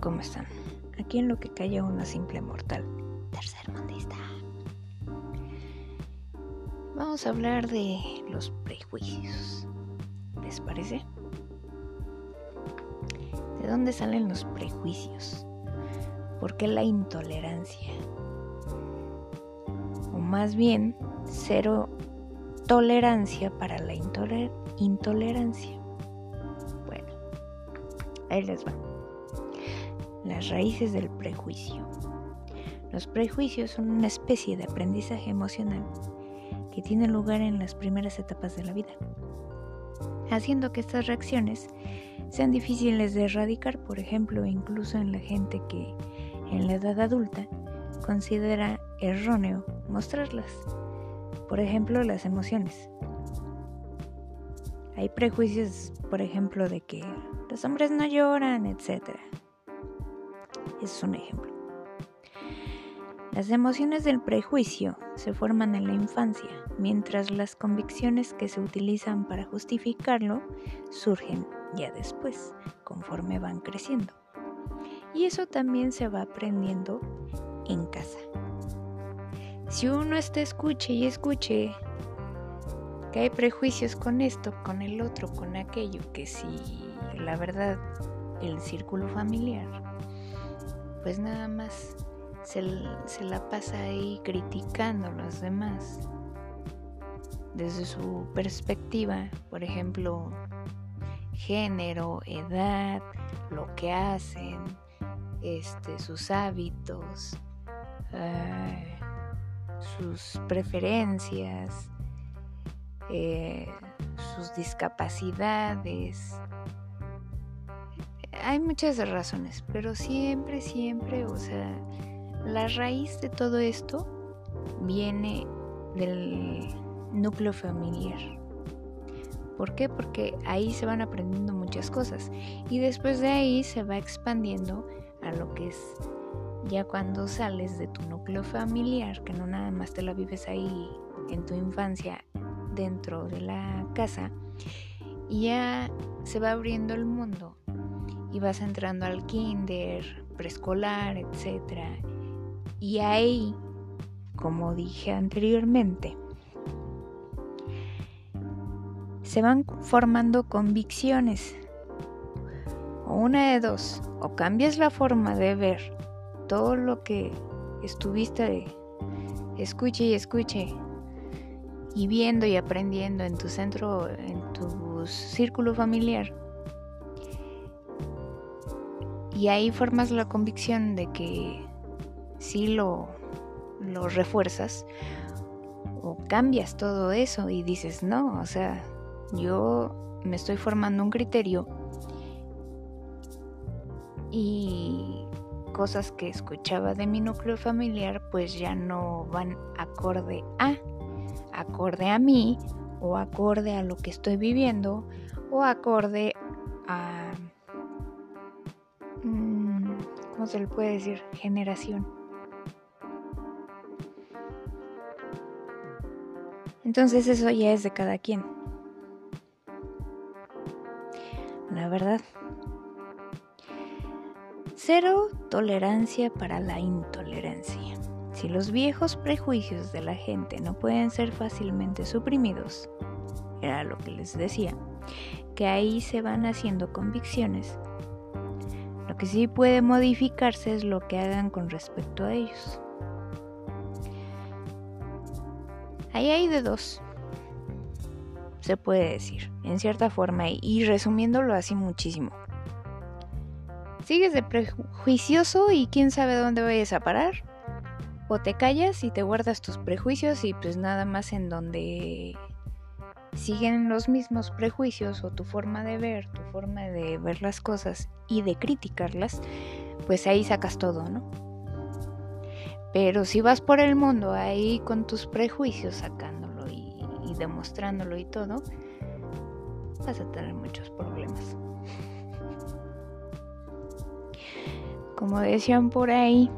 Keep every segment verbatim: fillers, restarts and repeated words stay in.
¿cómo están? Aquí en lo que calla una simple mortal, tercermundista. Vamos a hablar de los prejuicios. ¿Les parece? ¿De dónde salen los prejuicios? ¿Por qué la intolerancia? O más bien, cero tolerancia para la intoler- intolerancia. Bueno, ahí les va. Las raíces del prejuicio. Los prejuicios son una especie de aprendizaje emocional que tiene lugar en las primeras etapas de la vida, haciendo que estas reacciones sean difíciles de erradicar, por ejemplo, incluso en la gente que en la edad adulta considera erróneo mostrarlas. Por ejemplo, las emociones. Hay prejuicios, por ejemplo, de que los hombres no lloran, etcétera. Ese es un ejemplo. Las emociones del prejuicio se forman en la infancia, mientras las convicciones que se utilizan para justificarlo surgen ya después, conforme van creciendo. Y eso también se va aprendiendo en casa. Si uno está escuche y escuche que hay prejuicios con esto, con el otro, con aquello, que si la verdad el círculo familiar, pues nada más se, se la pasa ahí criticando a los demás desde su perspectiva, por ejemplo, género, edad, lo que hacen, este, sus hábitos, uh, sus preferencias, eh, sus discapacidades. Hay muchas razones, pero siempre, siempre, o sea, la raíz de todo esto viene del núcleo familiar. ¿Por qué? Porque ahí se van aprendiendo muchas cosas y después de ahí se va expandiendo a lo que es ya cuando sales de tu núcleo familiar, que no nada más te la vives ahí en tu infancia dentro de la casa, y ya se va abriendo el mundo y vas entrando al kinder, preescolar, etcétera. Y ahí, como dije anteriormente, se van formando convicciones. O una de dos, o cambias la forma de ver todo lo que estuviste escuche y escuche y viendo y aprendiendo en tu centro, en tu círculo familiar, y ahí formas la convicción de que sí lo, lo refuerzas, o cambias todo eso y dices, no, o sea, yo me estoy formando un criterio y cosas que escuchaba de mi núcleo familiar pues ya no van acorde a, acorde a mí, o acorde a lo que estoy viviendo, o acorde a, ¿cómo se le puede decir? Generación. Entonces eso ya es de cada quien. La verdad. Cero tolerancia para la intolerancia. Si los viejos prejuicios de la gente no pueden ser fácilmente suprimidos, era lo que les decía, que ahí se van haciendo convicciones. Lo que sí puede modificarse es lo que hagan con respecto a ellos. Ahí hay de dos, se puede decir, en cierta forma, y resumiéndolo así muchísimo. ¿Sigues de prejuicioso y quién sabe dónde vayas a parar? ¿O te callas y te guardas tus prejuicios y pues nada más en donde siguen los mismos prejuicios, o tu forma de ver, tu forma de ver las cosas y de criticarlas, pues ahí sacas todo, ¿no? Pero si vas por el mundo ahí con tus prejuicios sacándolo y, y demostrándolo y todo, vas a tener muchos problemas. Como decían por ahí,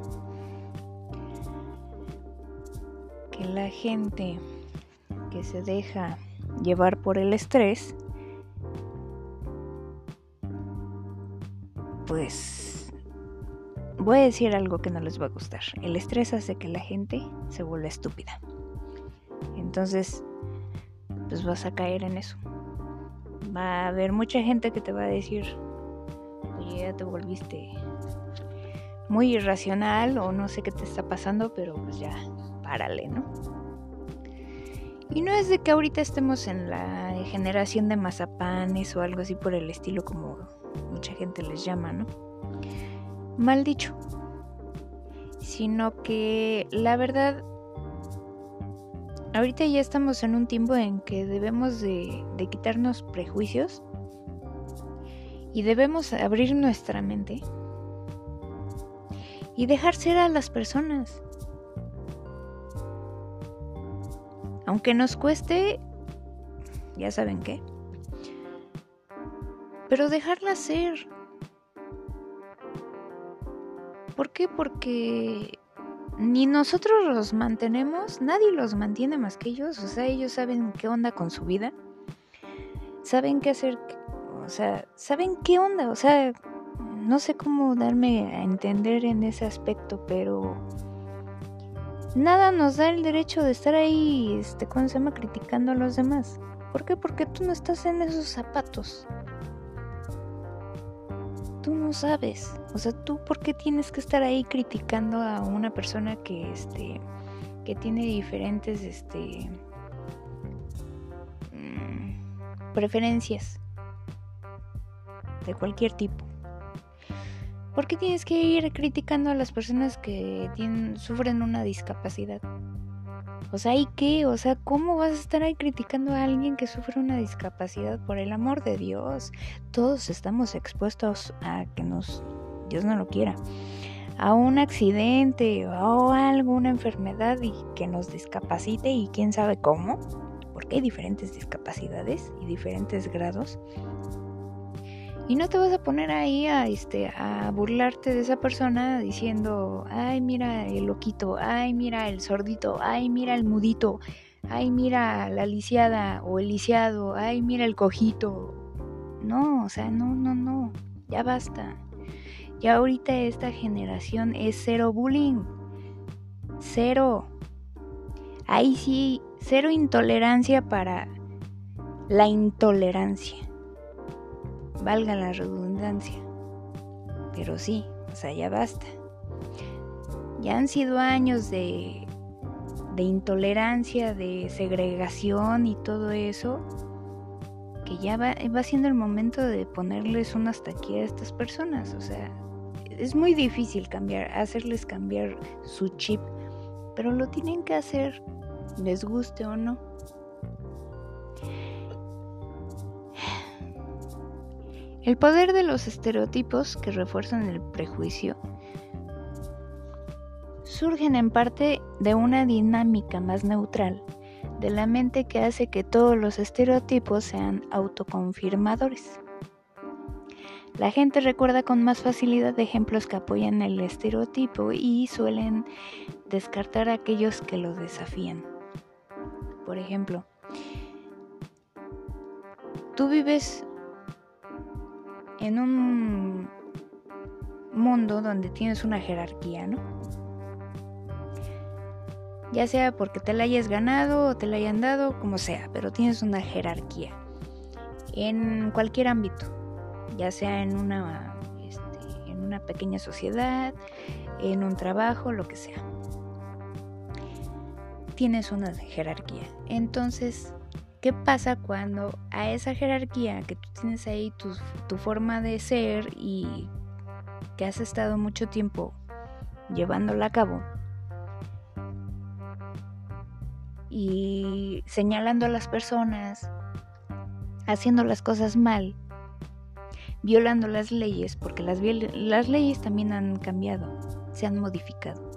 que la gente que se deja llevar por el estrés, pues voy a decir algo que no les va a gustar. El estrés hace que la gente se vuelva estúpida. Entonces, pues vas a caer en eso. Va a haber mucha gente que te va a decir, oye, ya te volviste muy irracional o no sé qué te está pasando, pero pues ya, párale, ¿no? Y no es de que ahorita estemos en la generación de mazapanes o algo así por el estilo, como mucha gente les llama, ¿no? Mal dicho. Sino que la verdad, ahorita ya estamos en un tiempo en que debemos de, de quitarnos prejuicios y debemos abrir nuestra mente y dejar ser a las personas. Aunque nos cueste, ya saben qué, pero dejarlas ser. ¿Por qué? Porque ni nosotros los mantenemos, nadie los mantiene más que ellos. O sea, ellos saben qué onda con su vida, saben qué hacer, o sea, saben qué onda. O sea, no sé cómo darme a entender en ese aspecto, pero nada nos da el derecho de estar ahí, este, ¿cómo se llama?, criticando a los demás. ¿Por qué? Porque tú no estás en esos zapatos. Tú no sabes. O sea, ¿tú por qué tienes que estar ahí criticando a una persona que, este, que tiene diferentes, este, mmm, preferencias de cualquier tipo? ¿Por qué tienes que ir criticando a las personas que tienen, sufren una discapacidad? O sea, ¿y qué? O sea, ¿cómo vas a estar ahí criticando a alguien que sufre una discapacidad? Por el amor de Dios, todos estamos expuestos a que nos, Dios no lo quiera, a un accidente o a alguna enfermedad y que nos discapacite, y quién sabe cómo, porque hay diferentes discapacidades y diferentes grados. Y no te vas a poner ahí a, este, a burlarte de esa persona diciendo, ay, mira el loquito, ay, mira el sordito, ay, mira el mudito, ay, mira la lisiada o el lisiado, ay, mira el cojito. No, o sea, no, no, no, ya basta. Ya ahorita esta generación es cero bullying, cero. Ahí sí, cero intolerancia para la intolerancia. Valga la redundancia. Pero sí, o sea, ya basta. Ya han sido años de, de intolerancia, de segregación y todo eso, que ya va, va siendo el momento de ponerles un hasta aquí a estas personas. O sea, es muy difícil cambiar, hacerles cambiar su chip, pero lo tienen que hacer, les guste o no. El poder de los estereotipos que refuerzan el prejuicio surgen en parte de una dinámica más neutral de la mente que hace que todos los estereotipos sean autoconfirmadores. La gente recuerda con más facilidad ejemplos que apoyan el estereotipo y suelen descartar a aquellos que lo desafían. Por ejemplo, tú vives en un mundo donde tienes una jerarquía, ¿no? Ya sea porque te la hayas ganado o te la hayan dado, como sea, pero tienes una jerarquía en cualquier ámbito, ya sea en una, este, en una pequeña sociedad, en un trabajo, lo que sea. Tienes una jerarquía. Entonces, ¿qué pasa cuando a esa jerarquía que tú tienes ahí, tu, tu forma de ser y que has estado mucho tiempo llevándola a cabo y señalando a las personas, haciendo las cosas mal, violando las leyes, porque las, las leyes también han cambiado, se han modificado?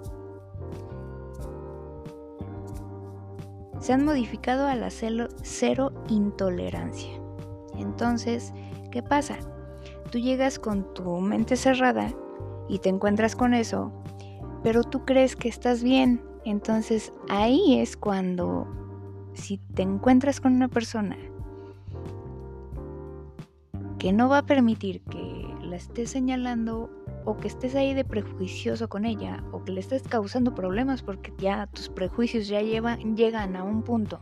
Se han modificado a la cero, cero intolerancia. Entonces, ¿qué pasa? Tú llegas con tu mente cerrada y te encuentras con eso, pero tú crees que estás bien. Entonces, ahí es cuando, si te encuentras con una persona que no va a permitir que la estés señalando o que estés ahí de prejuicioso con ella, o que le estés causando problemas porque ya tus prejuicios ya llevan, llegan a un punto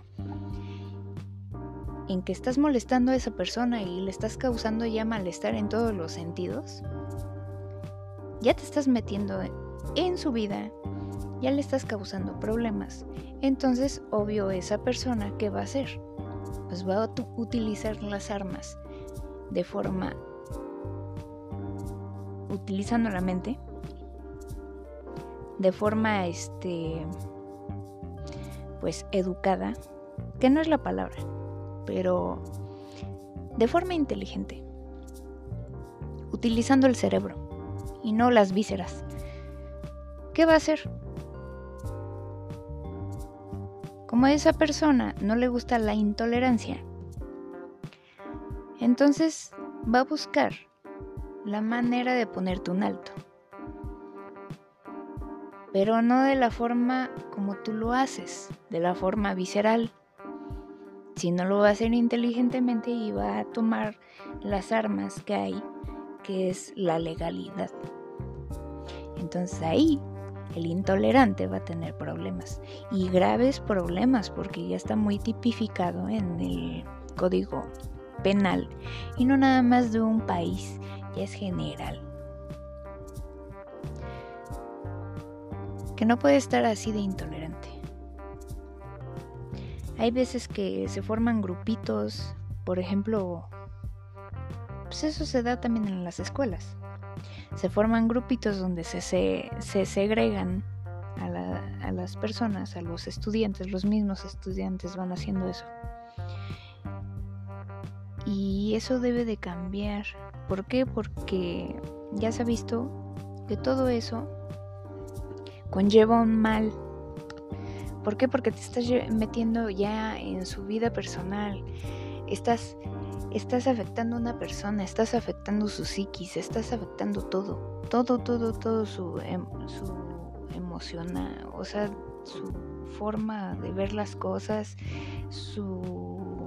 en que estás molestando a esa persona y le estás causando ya malestar en todos los sentidos, ya te estás metiendo en su vida, ya le estás causando problemas. Entonces, obvio, esa persona, ¿qué va a hacer? Pues va a utilizar las armas de forma, utilizando la mente, de forma, este, pues, educada, que no es la palabra, pero de forma inteligente, utilizando el cerebro y no las vísceras. ¿Qué va a hacer? Como a esa persona no le gusta la intolerancia, entonces va a buscar la manera de ponerte un alto, pero no de la forma como tú lo haces, de la forma visceral, sino lo va a hacer inteligentemente y va a tomar las armas que hay, que es la legalidad. Entonces ahí el intolerante va a tener problemas, y graves problemas, porque ya está muy tipificado en el Código Penal, y no nada más de un país, ya es general. Que no puede estar así de intolerante. Hay veces que se forman grupitos, por ejemplo, pues eso se da también en las escuelas. Se forman grupitos donde se, se, se segregan a, la, a las personas, a los estudiantes, los mismos estudiantes van haciendo eso. Y eso debe de cambiar. ¿Por qué? Porque ya se ha visto que todo eso conlleva un mal. ¿Por qué? Porque te estás metiendo ya en su vida personal. Estás... Estás afectando a una persona, estás afectando su psiquis, estás afectando todo, todo, todo, todo su, em, su emocional, o sea, su forma de ver las cosas, su,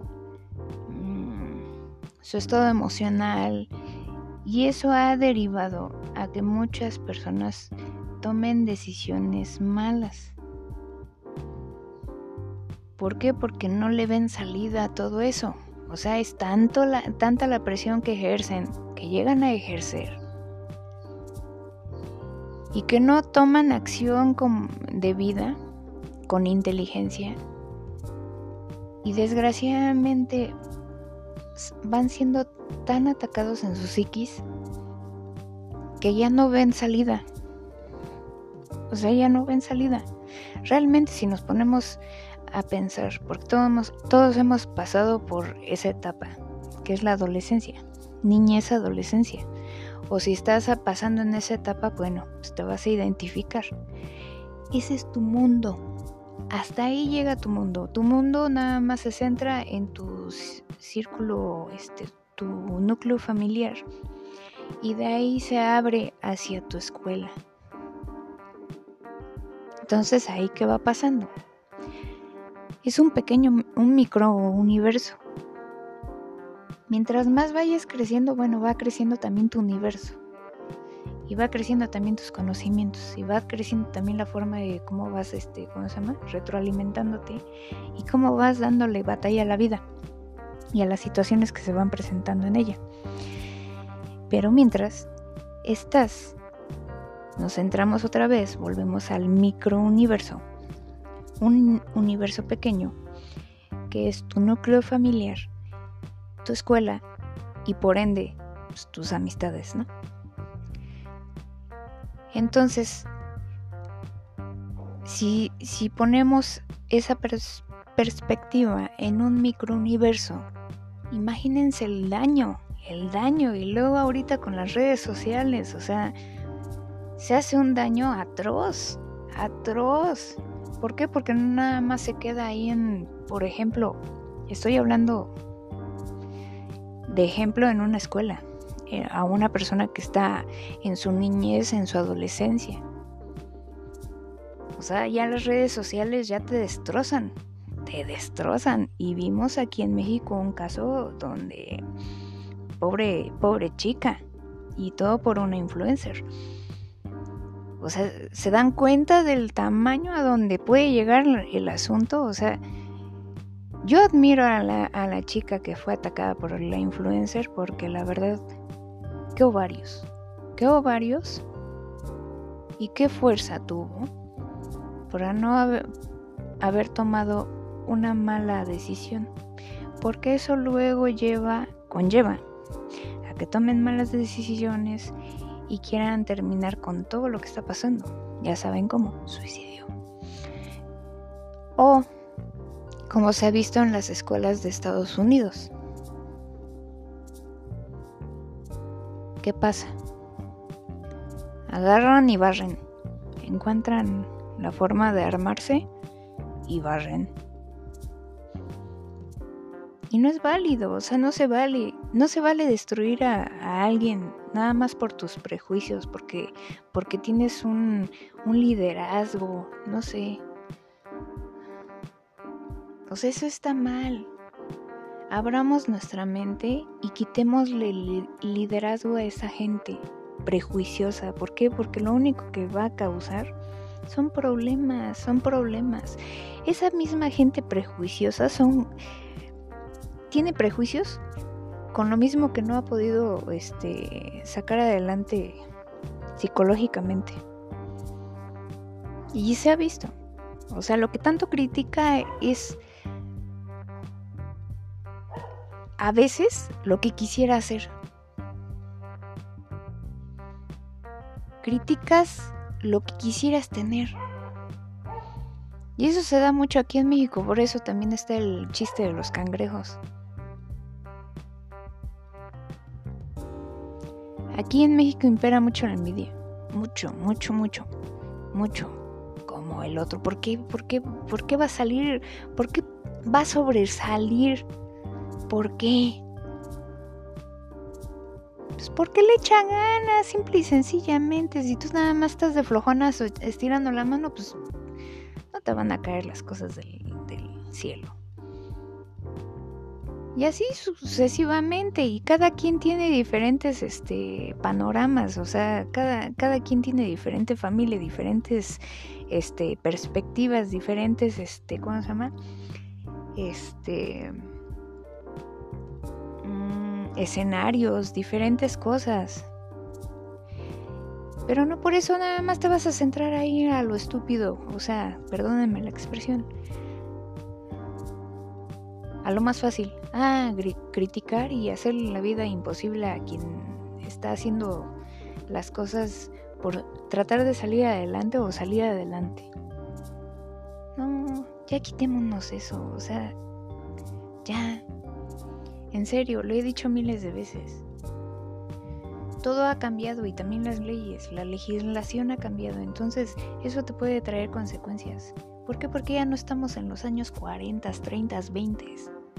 mm, su estado emocional, y eso ha derivado a que muchas personas tomen decisiones malas. ¿Por qué? Porque no le ven salida a todo eso. O sea, es tanto la, tanta la presión que ejercen, que llegan a ejercer, y que no toman acción con, de vida, con inteligencia, y desgraciadamente van siendo tan atacados en su psiquis que ya no ven salida. O sea, ya no ven salida. Realmente, si nos ponemos a pensar, porque todos hemos, todos hemos pasado por esa etapa, que es la adolescencia, niñez, adolescencia, o si estás pasando en esa etapa, bueno, pues te vas a identificar. Ese es tu mundo, hasta ahí llega tu mundo. Tu mundo nada más se centra en tu círculo, este, tu núcleo familiar, y de ahí se abre hacia tu escuela. Entonces, ¿ahí qué va pasando? Es un pequeño, un micro universo. Mientras más vayas creciendo, bueno, va creciendo también tu universo. Y va creciendo también tus conocimientos. Y va creciendo también la forma de cómo vas, este, ¿cómo se llama? retroalimentándote. Y cómo vas dándole batalla a la vida. Y a las situaciones que se van presentando en ella. Pero mientras estás, nos centramos otra vez, volvemos al microuniverso. Un universo pequeño que es tu núcleo familiar, tu escuela y por ende pues, tus amistades, ¿no? Entonces, si, si ponemos esa pers- perspectiva en un microuniverso, imagínense el daño, el daño, y luego ahorita con las redes sociales, o sea, se hace un daño atroz, atroz. ¿Por qué? Porque no nada más se queda ahí en, por ejemplo, estoy hablando de ejemplo en una escuela, eh, a una persona que está en su niñez, en su adolescencia. O sea, ya las redes sociales ya te destrozan, te destrozan. Y vimos aquí en México un caso donde, pobre, pobre chica, y todo por una influencer. O sea, ¿se dan cuenta del tamaño a donde puede llegar el asunto? O sea, yo admiro a la, a la chica que fue atacada por la influencer porque la verdad, qué ovarios, qué ovarios y qué fuerza tuvo para no haber, haber tomado una mala decisión. Porque eso luego lleva, conlleva a que tomen malas decisiones y quieran terminar con todo lo que está pasando. Ya saben cómo, suicidio. O como se ha visto en las escuelas de Estados Unidos. ¿Qué pasa? Agarran y barren. Encuentran la forma de armarse y barren. Y no es válido, o sea, no se vale, no se vale destruir a, a alguien nada más por tus prejuicios, porque, porque tienes un, un liderazgo, no sé. Pues eso está mal. Abramos nuestra mente y quitémosle el liderazgo a esa gente prejuiciosa. ¿Por qué? Porque lo único que va a causar son problemas, son problemas. Esa misma gente prejuiciosa son... tiene prejuicios con lo mismo que no ha podido este, sacar adelante psicológicamente. Y se ha visto. O sea, lo que tanto critica es a veces lo que quisiera hacer. Criticas lo que quisieras tener. Y eso se da mucho aquí en México, por eso también está el chiste de los cangrejos. Aquí en México impera mucho la envidia. Mucho, mucho, mucho, mucho. Como el otro. ¿Por qué? ¿Por qué? ¿Por qué va a salir? ¿Por qué va a sobresalir? ¿Por qué? Pues porque le echan ganas, simple y sencillamente. Si tú nada más estás de flojonas estirando la mano, pues no te van a caer las cosas del, del cielo. Y así sucesivamente, y cada quien tiene diferentes este, panoramas, o sea, cada, cada quien tiene diferente familia, diferentes este, perspectivas, diferentes, este, ¿cómo se llama? Este, mmm, escenarios, diferentes cosas. Pero no por eso nada más te vas a centrar ahí a lo estúpido, o sea, perdónenme la expresión. A lo más fácil, ah, gri- criticar y hacer la vida imposible a quien está haciendo las cosas por tratar de salir adelante o salir adelante. No, ya quitémonos eso, o sea, ya, en serio, lo he dicho miles de veces. Todo ha cambiado y también las leyes, la legislación ha cambiado, entonces eso te puede traer consecuencias. ¿Por qué? Porque ya no estamos en los años cuarenta, treinta, veinte,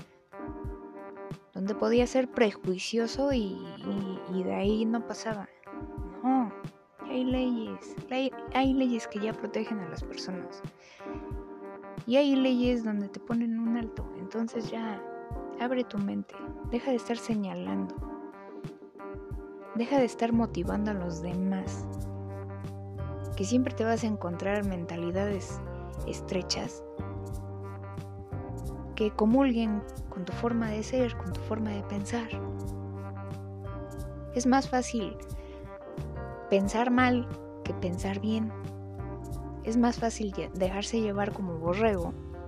donde podía ser prejuicioso y, y, y de ahí no pasaba. No, hay leyes, hay, hay leyes que ya protegen a las personas. Y hay leyes donde te ponen un alto, entonces ya, abre tu mente, deja de estar señalando, deja de estar motivando a los demás, que siempre te vas a encontrar mentalidades estrechas que comulguen con tu forma de ser, con tu forma de pensar. Es más fácil pensar mal que pensar bien. Es más fácil dejarse llevar como borrego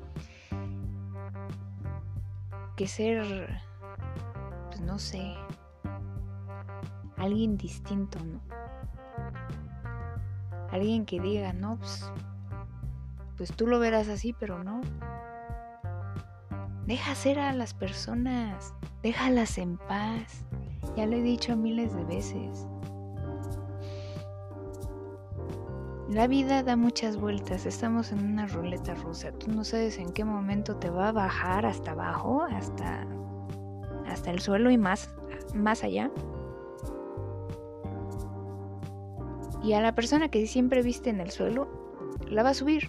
que ser, pues no sé, alguien distinto, ¿no? Alguien que diga, no, pues, pues tú lo verás así, pero no. Deja ser a las personas, déjalas en paz. Ya lo he dicho miles de veces. La vida da muchas vueltas, estamos en una ruleta rusa. Tú no sabes en qué momento te va a bajar hasta abajo, hasta, hasta el suelo y más, más allá. Y a la persona que siempre viste en el suelo, la va a subir.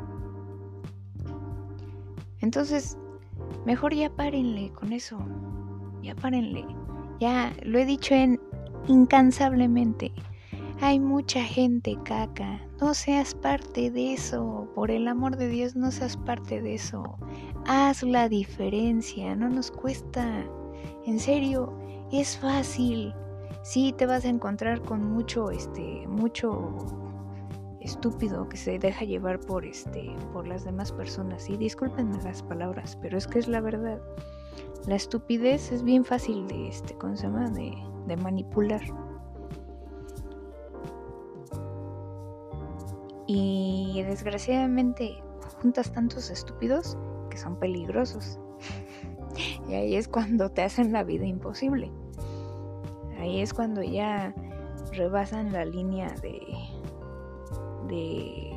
Entonces, mejor ya párenle con eso. Ya párenle. Ya lo he dicho en incansablemente: hay mucha gente caca, no seas parte de eso, por el amor de Dios no seas parte de eso, haz la diferencia, no nos cuesta, en serio, es fácil. Sí, te vas a encontrar con mucho, este, mucho estúpido que se deja llevar por, este, por las demás personas, y discúlpenme las palabras, pero es que es la verdad. La estupidez es bien fácil de, este, ¿cómo se llama? De, de manipular. Y desgraciadamente juntas tantos estúpidos que son peligrosos. Y ahí es cuando te hacen la vida imposible. Ahí es cuando ya rebasan la línea de, de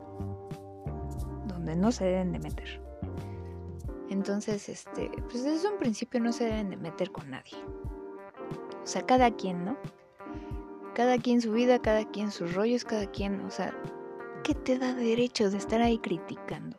donde no se deben de meter. Entonces, este, pues desde un principio no se deben de meter con nadie. O sea, cada quien, ¿no? Cada quien su vida, cada quien sus rollos, cada quien, o sea, ¿qué te da derecho de estar ahí criticando?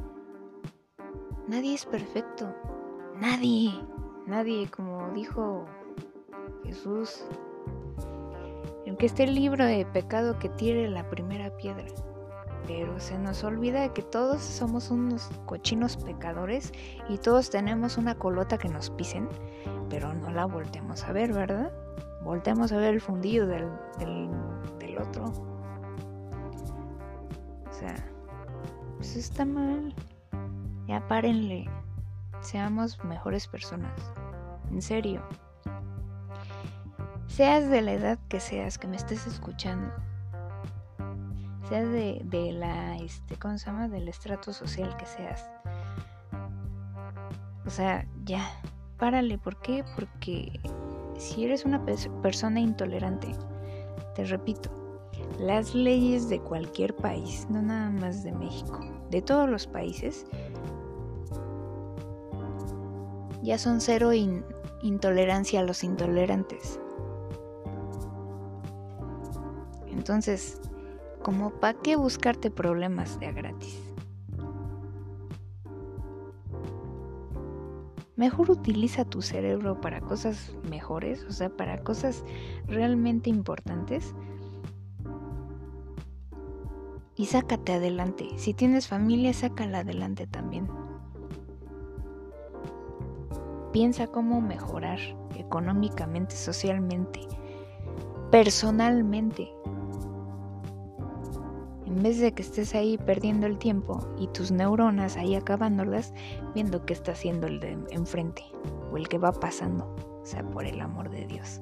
Nadie es perfecto. Nadie. Nadie, como dijo Jesús. El que esté libre de pecado que tire la primera piedra. Pero se nos olvida que todos somos unos cochinos pecadores y todos tenemos una colota que nos pisen, pero no la volteamos a ver, ¿verdad? Volteamos a ver el fundillo del, del, del otro. O sea, pues está mal. Ya párenle. Seamos mejores personas. En serio. Seas de la edad que seas, que me estés escuchando. Seas de, de la, este, ¿cómo se llama? Del estrato social que seas. O sea, ya, párale. ¿Por qué? Porque si eres una pe- persona intolerante, te repito, las leyes de cualquier país, no nada más de México, de todos los países, ya son cero in- intolerancia a los intolerantes. Entonces, ¿como para qué buscarte problemas de a gratis? Mejor utiliza tu cerebro para cosas mejores, o sea, para cosas realmente importantes. Y sácate adelante. Si tienes familia, sácala adelante también. Piensa cómo mejorar económicamente, socialmente, personalmente. En vez de que estés ahí perdiendo el tiempo y tus neuronas ahí acabándolas, viendo qué está haciendo el de enfrente o el que va pasando. O sea, por el amor de Dios.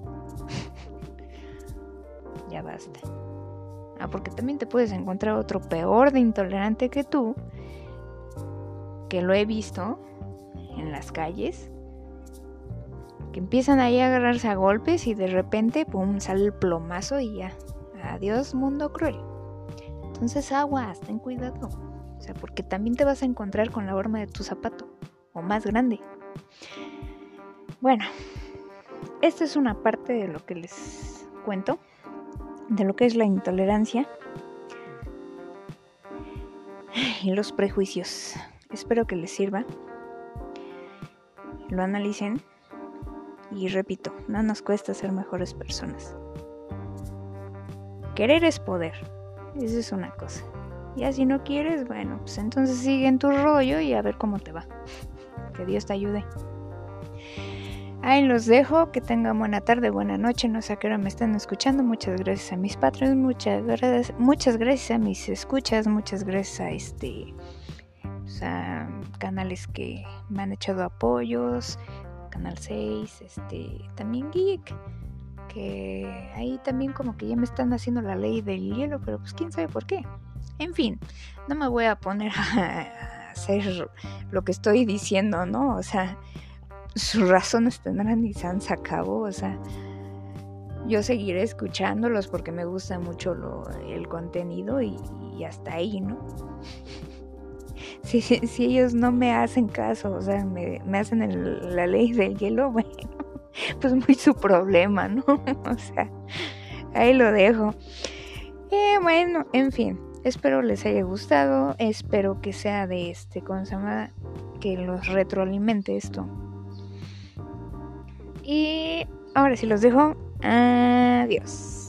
Ya basta. Ah, porque también te puedes encontrar otro peor de intolerante que tú, que lo he visto en las calles, que empiezan ahí a agarrarse a golpes y de repente, pum, sale el plomazo y ya. Adiós, mundo cruel. Entonces aguas, ten cuidado. O sea, porque también te vas a encontrar con la horma de tu zapato, o más grande. Bueno, esta es una parte de lo que les cuento, de lo que es la intolerancia y los prejuicios. Espero que les sirva, lo analicen y repito, no nos cuesta ser mejores personas. Querer es poder. Esa es una cosa. Ya si no quieres, bueno, pues entonces sigue en tu rollo y a ver cómo te va. Que Dios te ayude. Ahí los dejo. Que tengan buena tarde, buena noche. No sé a qué hora me están escuchando. Muchas gracias a mis patrones. Muchas gracias, muchas gracias a mis escuchas. Muchas gracias a este, pues a canales que me han echado apoyos. Canal seis, este, también Geek. Que ahí también como que ya me están haciendo la ley del hielo, pero pues quién sabe por qué. En fin, no me voy a poner a hacer lo que estoy diciendo, ¿no? O sea, sus razones tendrán y se acabó. O sea, yo seguiré escuchándolos porque me gusta mucho lo, el contenido y, y hasta ahí, ¿no? Si, si, si ellos no me hacen caso, o sea, me, me hacen el, la ley del hielo, bueno, pues muy su problema, ¿no? O sea, ahí lo dejo. Eh, bueno, en fin, espero les haya gustado, espero que sea de este, ¿cómo se llama? Que los retroalimente esto. Y ahora sí los dejo, Adiós.